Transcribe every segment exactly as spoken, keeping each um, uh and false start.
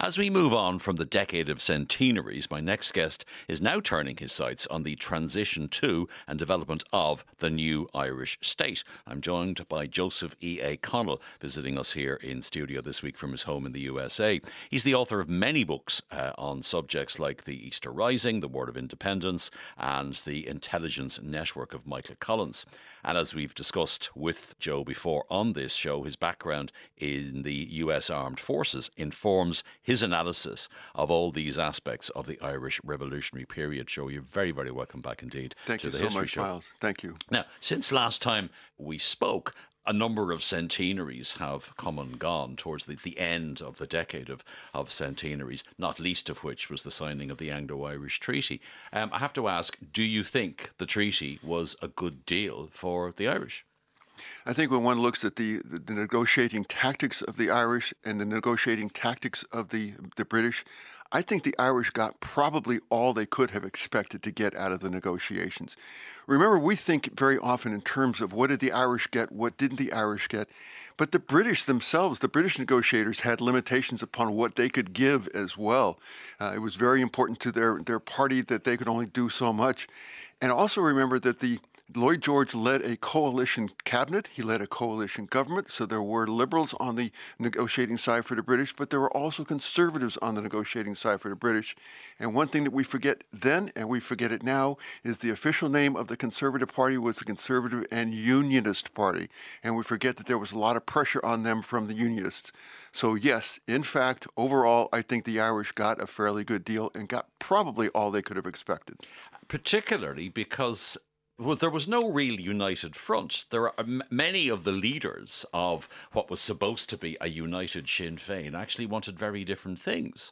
As we move on from the decade of centenaries, my next guest is now turning his sights on the transition to and development of the new Irish state. I'm joined by Joseph E A. Connell, visiting us here in studio this week from his home in the U S A. He's the author of many books uh, on subjects like the Easter Rising, the War of Independence, and the Intelligence Network of Michael Collins. And as we've discussed with Joe before on this show, his background in the U S Armed Forces informs his analysis of all these aspects of the Irish Revolutionary period. Joe, you're very, very welcome back indeed. Thank to you the so History much, Show. Miles. Thank you. Now, since last time we spoke, a number of centenaries have come and gone towards the, the end of the decade of, of centenaries, not least of which was the signing of the Anglo-Irish Treaty. Um, I have to ask, do you think the treaty was a good deal for the Irish? I think when one looks at the, the, the negotiating tactics of the Irish and the negotiating tactics of the, the British, I think the Irish got probably all they could have expected to get out of the negotiations. Remember, we think very often in terms of what did the Irish get, what didn't the Irish get, but the British themselves, the British negotiators, had limitations upon what they could give as well. Uh, it was very important to their, their party that they could only do so much. And also remember that the Lloyd George led a coalition cabinet. He led a coalition government. So there were liberals on the negotiating side for the British, but there were also conservatives on the negotiating side for the British. And one thing that we forget then, and we forget it now, is the official name of the Conservative Party was the Conservative and Unionist Party. And we forget that there was a lot of pressure on them from the Unionists. So yes, in fact, overall, I think the Irish got a fairly good deal and got probably all they could have expected. Particularly because well, there was no real united front. There are m- many of the leaders of what was supposed to be a united Sinn Féin actually wanted very different things,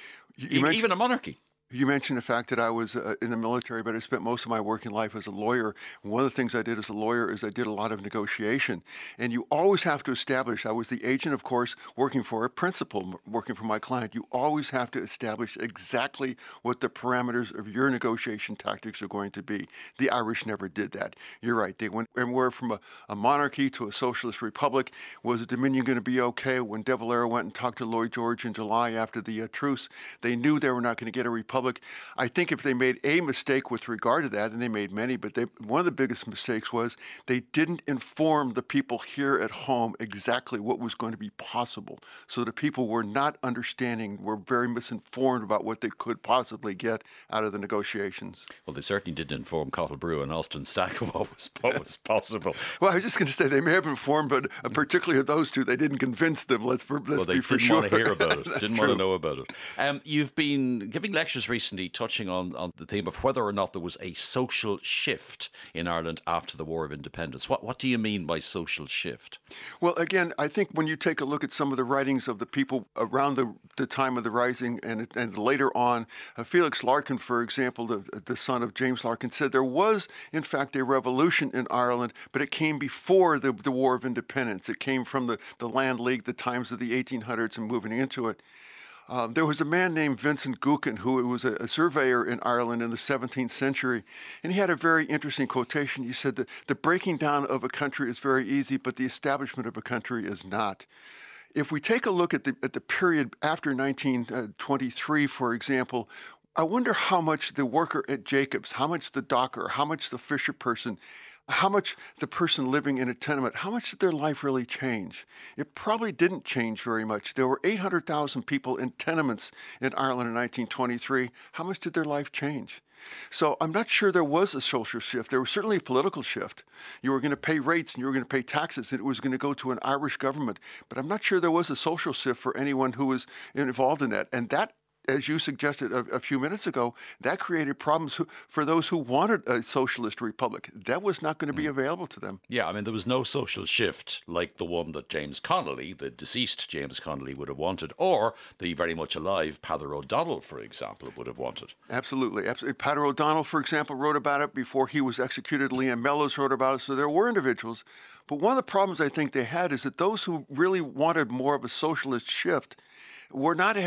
You e- even a monarchy. You mentioned the fact that I was uh, in the military, but I spent most of my working life as a lawyer. One of the things I did as a lawyer is I did a lot of negotiation. And you always have to establish, I was the agent, of course, working for a principal, working for my client. You always have to establish exactly what the parameters of your negotiation tactics are going to be. The Irish never did that. You're right. They went anywhere from a, a monarchy to a socialist republic. Was the Dominion going to be okay? When De Valera went and talked to Lloyd George in July after the uh, truce, they knew they were not going to get a republic. I think if they made a mistake with regard to that, and they made many, but they, one of the biggest mistakes was they didn't inform the people here at home exactly what was going to be possible. So the people were not understanding, were very misinformed about what they could possibly get out of the negotiations. Well, they certainly didn't inform Cottlebrew and Alston Stack of what was, what was possible. Well, I was just going to say they may have informed, but uh, particularly of those two, they didn't convince them. Let's, let's well, they be for didn't sure. want to hear about it. Didn't true. want to know about it. Um, you've been giving lectures recently touching on, on the theme of whether or not there was a social shift in Ireland after the War of Independence. What what do you mean by social shift? Well, again, I think when you take a look at some of the writings of the people around the, the time of the Rising and and later on, uh, Felix Larkin, for example, the, the son of James Larkin, said there was, in fact, a revolution in Ireland, but it came before the, the War of Independence. It came from the, the Land League, the times of the eighteen hundreds and moving into it. Um, there was a man named Vincent Gookin who was a, a surveyor in Ireland in the seventeenth century, and he had a very interesting quotation. He said that the breaking down of a country is very easy, but the establishment of a country is not. If we take a look at the at the period after nineteen twenty-three, for example, I wonder how much the worker at Jacobs, how much the docker, how much the fisher person, how much the person living in a tenement, how much did their life really change? It probably didn't change very much. There were eight hundred thousand people in tenements in Ireland in nineteen twenty-three. How much did their life change? So I'm not sure there was a social shift. There was certainly a political shift. You were going to pay rates and you were going to pay taxes and it was going to go to an Irish government. But I'm not sure there was a social shift for anyone who was involved in that. And that, as you suggested a, a few minutes ago, that created problems who, for those who wanted a socialist republic. That was not going to be available to them. Yeah, I mean, there was no social shift like the one that James Connolly, the deceased James Connolly, would have wanted, or the very much alive Peadar O'Donnell, for example, would have wanted. Absolutely. Absolutely. Peadar O'Donnell, for example, wrote about it before he was executed. Liam Mellows wrote about it. So there were individuals. But one of the problems I think they had is that those who really wanted more of a socialist shift were not as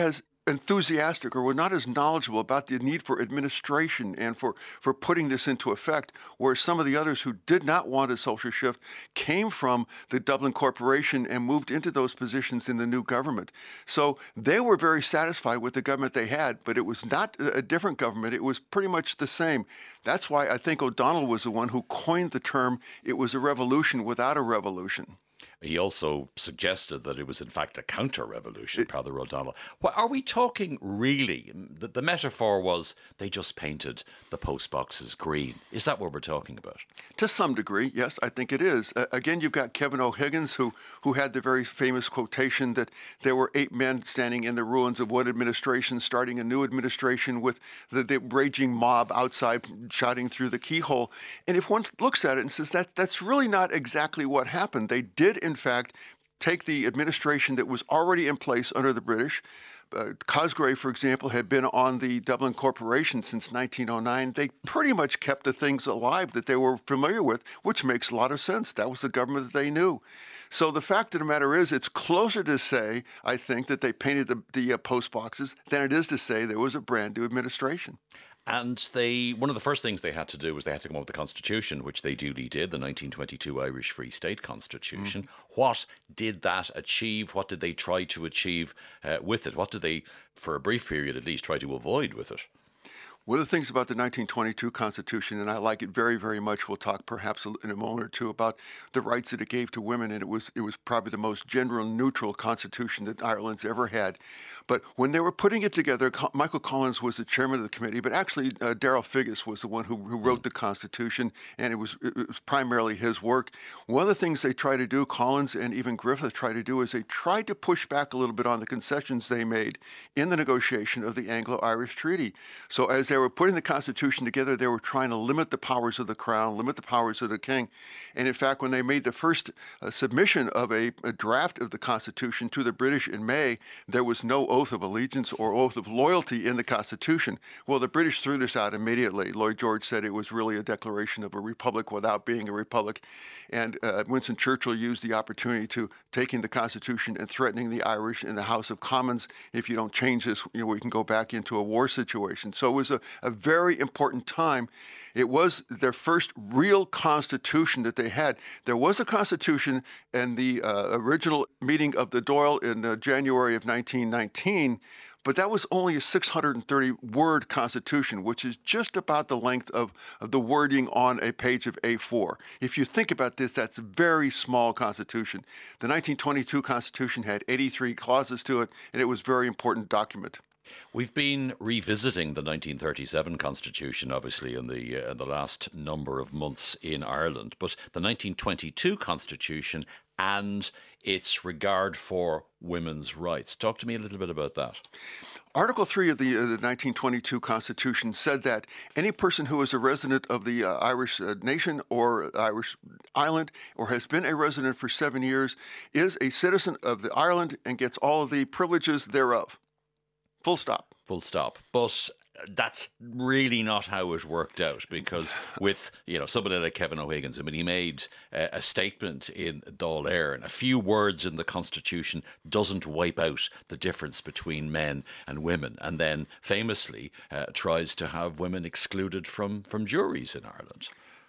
enthusiastic or were not as knowledgeable about the need for administration and for, for putting this into effect, whereas some of the others who did not want a social shift came from the Dublin Corporation and moved into those positions in the new government. So they were very satisfied with the government they had, but it was not a different government. It was pretty much the same. That's why I think O'Donnell was the one who coined the term, it was a revolution without a revolution. He also suggested that it was in fact a counter-revolution, Father O'Donnell. What are we talking really? The, the metaphor was they just painted the post boxes green. Is that what we're talking about? To some degree, yes, I think it is. Uh, again, you've got Kevin O'Higgins, who who had the very famous quotation that there were eight men standing in the ruins of one administration, starting a new administration with the, the raging mob outside shouting through the keyhole. And if one looks at it and says that that's really not exactly what happened, they did in fact take the administration that was already in place under the British. Uh, Cosgrave, for example, had been on the Dublin Corporation since nineteen oh nine. They pretty much kept the things alive that they were familiar with, which makes a lot of sense. That was the government that they knew. So the fact of the matter is, it's closer to say, I think, that they painted the, the uh, post boxes than it is to say there was a brand new administration. And they, one of the first things they had to do was they had to come up with the Constitution, which they duly did, the nineteen twenty-two Irish Free State Constitution. Mm. What did that achieve? What did they try to achieve uh, with it? What did they, for a brief period at least, try to avoid with it? One of the things about the nineteen twenty-two Constitution, and I like it very, very much, we'll talk perhaps in a moment or two about the rights that it gave to women, and it was it was probably the most gender-neutral Constitution that Ireland's ever had. But when they were putting it together, Michael Collins was the chairman of the committee, but actually uh, Darrell Figgis was the one who, who wrote the Constitution, and it was it was primarily his work. One of the things they tried to do, Collins and even Griffith tried to do, is they tried to push back a little bit on the concessions they made in the negotiation of the Anglo-Irish Treaty. So as they were putting the Constitution together, they were trying to limit the powers of the Crown, limit the powers of the King. And in fact, when they made the first uh, submission of a, a draft of the Constitution to the British in May, there was no oath of allegiance or oath of loyalty in the Constitution. Well, the British threw this out immediately. Lloyd George said it was really a declaration of a republic without being a republic. And uh, Winston Churchill used the opportunity to taking the Constitution and threatening the Irish in the House of Commons. If you don't change this, you know, we can go back into a war situation. So it was a, a very important time. It was their first real constitution that they had. There was a constitution in the uh, original meeting of the Dáil in uh, January of nineteen nineteen, but that was only a six hundred thirty word constitution, which is just about the length of, of the wording on a page of A four. If you think about this, that's a very small constitution. The nineteen twenty-two Constitution had eighty-three clauses to it, and it was a very important document. We've been revisiting the nineteen thirty-seven Constitution, obviously, in the uh, in the last number of months in Ireland, but the nineteen twenty-two Constitution and its regard for women's rights. Talk to me a little bit about that. Article three of the, uh, the nineteen twenty-two Constitution said that any person who is a resident of the uh, Irish uh, nation or Irish island or has been a resident for seven years is a citizen of the Ireland and gets all of the privileges thereof. Full stop. Full stop. But that's really not how it worked out, because with, you know, somebody like Kevin O'Higgins, I mean, he made uh, a statement in Dáil Éireann. A few words in the Constitution doesn't wipe out the difference between men and women, and then famously uh, tries to have women excluded from, from juries in Ireland.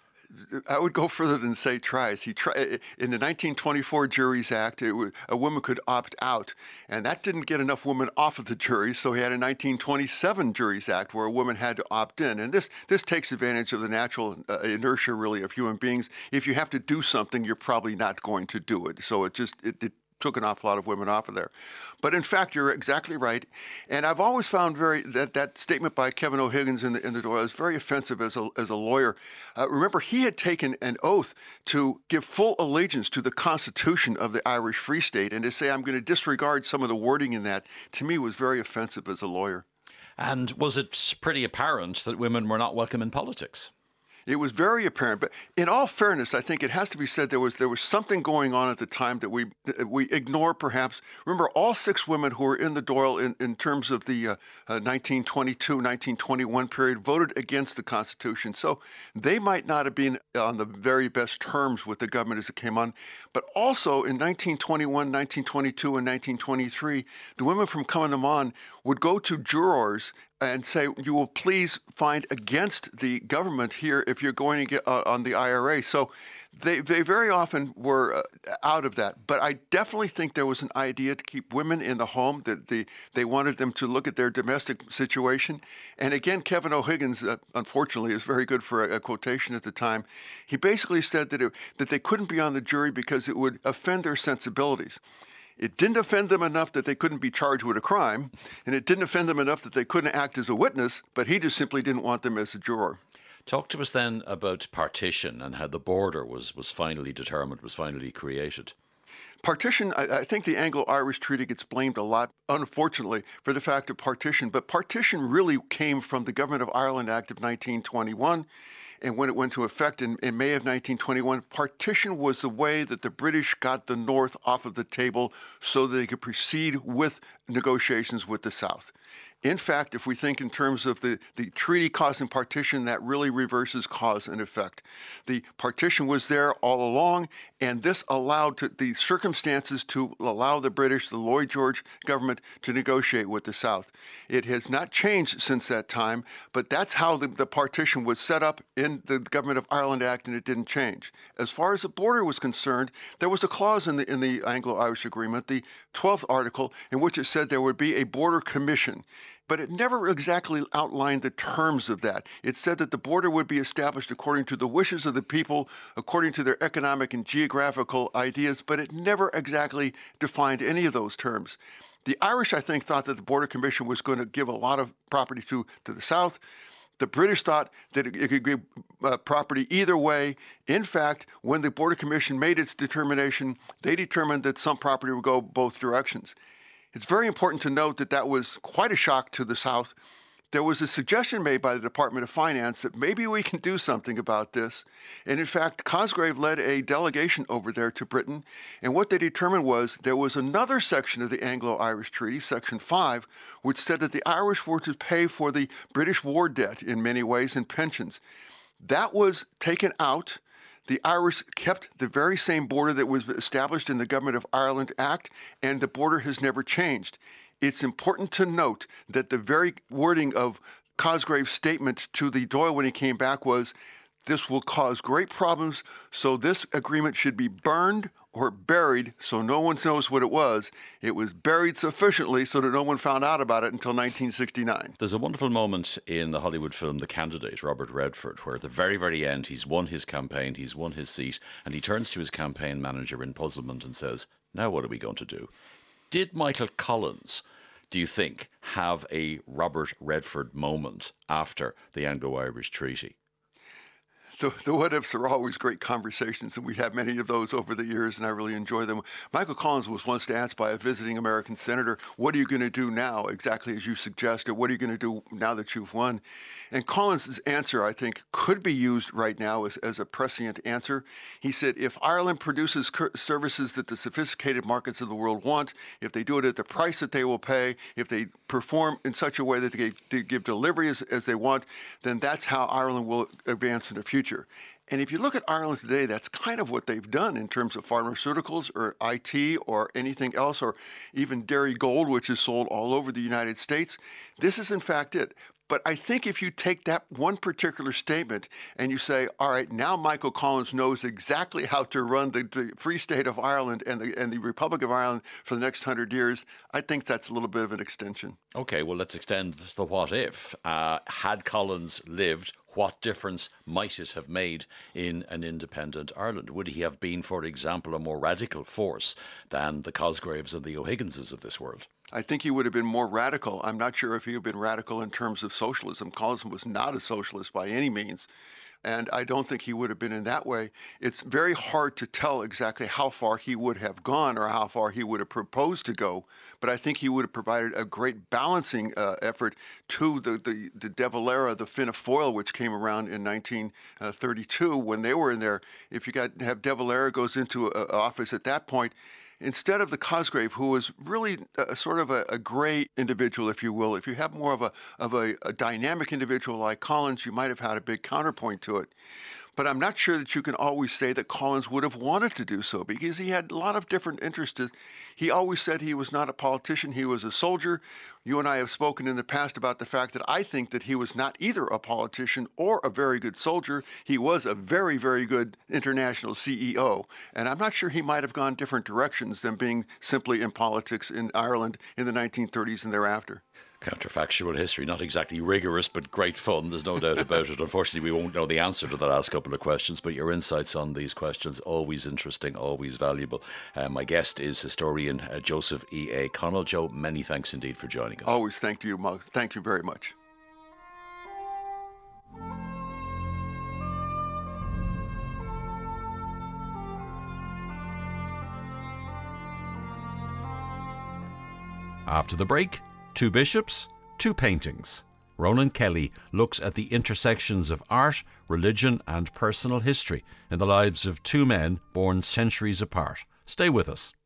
I would go further than say tries. He try, in the nineteen twenty-four Juries Act, it was, a woman could opt out, and that didn't get enough women off of the jury, so he had a nineteen twenty-seven Juries Act where a woman had to opt in. And this this takes advantage of the natural uh, inertia, really, of human beings. If you have to do something, you're probably not going to do it. So it just it, it took an awful lot of women off of there. But in fact, you're exactly right. And I've always found very that, that statement by Kevin O'Higgins in the, in the Dáil is very offensive as a, as a lawyer. Uh, remember, he had taken an oath to give full allegiance to the Constitution of the Irish Free State, and to say, I'm going to disregard some of the wording in that, to me was very offensive as a lawyer. And was it pretty apparent that women were not welcome in politics? It was very apparent, but in all fairness, I think it has to be said there was there was something going on at the time that we we ignore perhaps. Remember, all six women who were in the Doyle in, in terms of the uh, uh, nineteen twenty-two, nineteen twenty-one period voted against the Constitution, so they might not have been on the very best terms with the government as it came on. But also in nineteen twenty-one, nineteen twenty-two, and nineteen twenty-three, the women from Cumann would go to jurors and say, you will please find against the government here if you're going to get uh, on the I R A. So they, they very often were uh, out of that. But I definitely think there was an idea to keep women in the home, that the, they wanted them to look at their domestic situation. And again, Kevin O'Higgins, uh, unfortunately, is very good for a, a quotation at the time. He basically said that, it, that they couldn't be on the jury because it would offend their sensibilities. It didn't offend them enough that they couldn't be charged with a crime, and it didn't offend them enough that they couldn't act as a witness, but he just simply didn't want them as a juror. Talk to us then about partition and how the border was, was finally determined, was finally created. Partition, I, I think the Anglo-Irish Treaty gets blamed a lot, unfortunately, for the fact of partition, but partition really came from the Government of Ireland Act of nineteen twenty-one. And when it went into effect in, in May of nineteen twenty-one, partition was the way that the British got the North off of the table so that they could proceed with negotiations with the South. In fact, if we think in terms of the, the treaty causing partition, that really reverses cause and effect. The partition was there all along, and this allowed to, the circumstances to allow the British, the Lloyd George government, to negotiate with the South. It has not changed since that time, but that's how the, the partition was set up in the Government of Ireland Act, and it didn't change. As far as the border was concerned, there was a clause in the, in the Anglo-Irish Agreement, the twelfth article, in which it said there would be a border commission. But it never exactly outlined the terms of that. It said that the border would be established according to the wishes of the people, according to their economic and geographical ideas, but it never exactly defined any of those terms. The Irish, I think, thought that the Border Commission was going to give a lot of property to, to the South. The British thought that it, it could give uh, property either way. In fact, when the Border Commission made its determination, they determined that some property would go both directions. It's very important to note that that was quite a shock to the South. There was a suggestion made by the Department of Finance that maybe we can do something about this. And in fact, Cosgrave led a delegation over there to Britain. And what they determined was there was another section of the Anglo-Irish Treaty, Section five, which said that the Irish were to pay for the British war debt in many ways and pensions. That was taken out. The Irish kept the very same border that was established in the Government of Ireland Act, and the border has never changed. It's important to note that the very wording of Cosgrave's statement to the Doyle when he came back was, this will cause great problems, so this agreement should be burned or buried so no one knows what it was. It was buried sufficiently so that no one found out about it until nineteen sixty-nine. There's a wonderful moment in the Hollywood film The Candidate, Robert Redford, where at the very, very end, he's won his campaign, he's won his seat, and he turns to his campaign manager in puzzlement and says, now what are we going to do? Did Michael Collins, do you think, have a Robert Redford moment after the Anglo-Irish Treaty? The, the what-ifs are always great conversations, and we've had many of those over the years, and I really enjoy them. Michael Collins was once asked by a visiting American senator, what are you going to do now, exactly as you suggested? What are you going to do now that you've won? And Collins' answer, I think, could be used right now as, as a prescient answer. He said, if Ireland produces services that the sophisticated markets of the world want, if they do it at the price that they will pay, if they perform in such a way that they, they give delivery as, as they want, then that's how Ireland will advance in the future. And if you look at Ireland today, that's kind of what they've done in terms of pharmaceuticals or I T or anything else, or even Dairy Gold, which is sold all over the United States. This is in fact it. But I think if you take that one particular statement and you say, all right, now Michael Collins knows exactly how to run the, the Free State of Ireland and the, and the Republic of Ireland for the next hundred years, I think that's a little bit of an extension. Okay, well, let's extend the what if. Uh, had Collins lived, what difference might it have made in an independent Ireland? Would he have been, for example, a more radical force than the Cosgraves and the O'Higginses of this world? I think he would have been more radical. I'm not sure if he had been radical in terms of socialism. Collins was not a socialist by any means. And I don't think he would have been in that way. It's very hard to tell exactly how far he would have gone or how far he would have proposed to go. But I think he would have provided a great balancing uh, effort to the, the, the De Valera, the Fianna Fáil, which came around in nineteen thirty-two when they were in there. If you got have De Valera goes into a, a office at that point, instead of the Cosgrave, who was really a, sort of a, a gray individual, if you will, if you have more of a of a, a dynamic individual like Collins, you might have had a big counterpoint to it. But I'm not sure that you can always say that Collins would have wanted to do so because he had a lot of different interests. He always said he was not a politician, he was a soldier. You and I have spoken in the past about the fact that I think that he was not either a politician or a very good soldier. He was a very, very good international C E O. And I'm not sure he might have gone different directions than being simply in politics in Ireland in the nineteen thirties and thereafter. Counterfactual history, not exactly rigorous, but great fun. There's no doubt about it. Unfortunately, we won't know the answer to the last couple of questions, but your insights on these questions, always interesting, always valuable. Uh, my guest is historian uh, Joseph E A Connell. Joe, many thanks indeed for joining us. Always thank you, Mug. Thank you very much. After the break, two bishops, two paintings. Ronan Kelly looks at the intersections of art, religion and personal history in the lives of two men born centuries apart. Stay with us.